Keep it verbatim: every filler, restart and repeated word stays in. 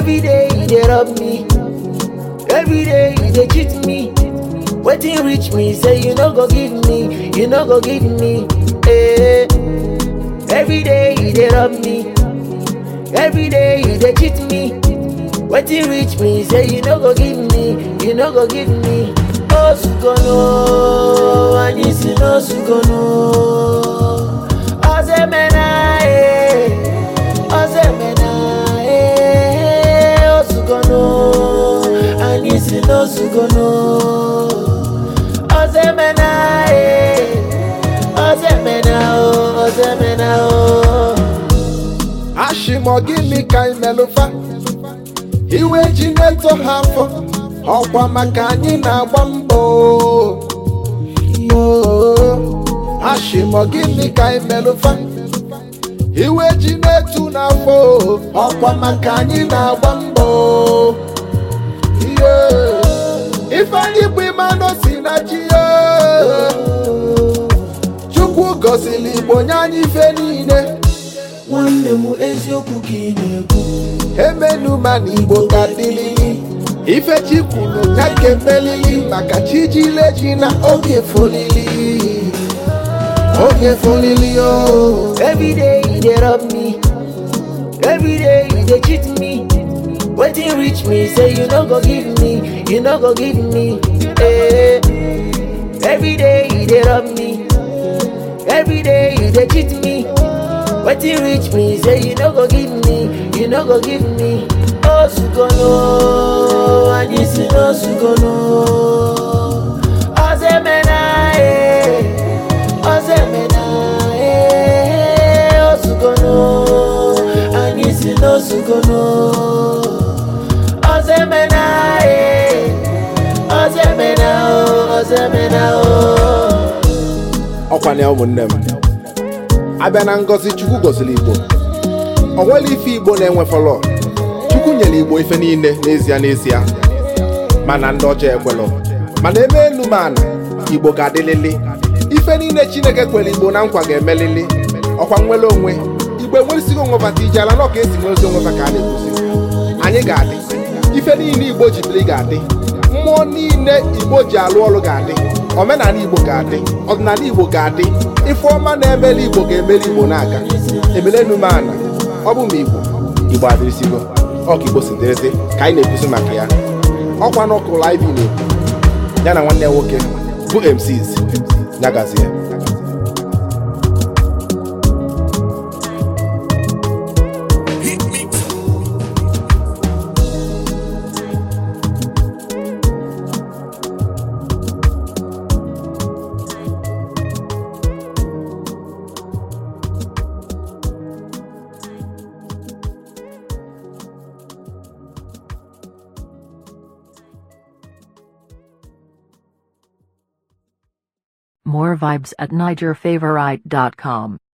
Every day you dey rob me, every day you dey cheat me. Wetin reach me, say you no go give me, you no go give me. Eh. Every day you dey rob me, every day you dey cheat me. Wetin reach me, say you no go give me, you no go give me. Oh sugono, anyisi no sugono. Ozemena eh, ozemena eh. Oh sugono, anyisi no sugono. Ozemena eh, ozemena oh, ozemena oh. Ashimo gini kai melufa, iwe jineto hafo, okwa maka anyị na-agba mbọ. Ashimo gini kai melufa, iwe jinetu n'afọ, okwa maka anyị na-agba mbọ. Ife anyị bụ ịmanụ si na chi ya, Chukwu gọzili Igbo nye anyị ife niile. Nwanne m eziokwu ka ị na-ekwu, Emenu ma n'Igbo ka dịlili, ife chi kwuru na nke melili, maka chi jile ji na oge folili, oge folili oh. Every day you dey rob me, every day you dey cheat me. Wetin reach me, say you no go give me, you no go give me. Eh. Every day you dey rob me, every day you dey cheat me. Wetin reach me, say you no go give me, you no go give me. Oh sugono, anyisi no sugono. Ozemena eh, ozemena eh. Oh sugono, anyisi no sugono. Ozemena eh, ozemena oh, ozemena oh. Ọkwanye ụmụnne m, abịa na ngọzi Chukwu gọziri Igbo, o nwere ife Igbo na-enwe fọlọ. Chukwu nyere Igbo ife niile n'ezie n'ezie, mana ndị ọjọọ ekwelọ. Mana eme elu mana Igbo ga-adịlili, ife niile Chineke kwere Igbo na nkwa ga-emelili. Ọkwa nwere onwe Igbo enweresighị onwe bata ije ala nọ ka esi nwezi onwe ka a na-ekwuzi. Anyị ga-adị, ife niile Igbo jidere ga-adị, mmụọ niile Igbo ji alụ ọrụ ga-adị, omenala Igbo ga-adị, ọdịnala Igbo ga-adị, ife ọma na-emeli Igbo ga-emeli Igbo na-aga. Emelenu m ana, ọ bụ m Igbo, Igbo adịrịsigo, ọ ka Igbo si dịrịsị ka anyị na-ekwusi maka ya. Ọkwa n'ọkụ live na-ekwu ya na nwanne ya nwoke bụ M Cs nyagazie. More vibes at Niger Favorite dot com.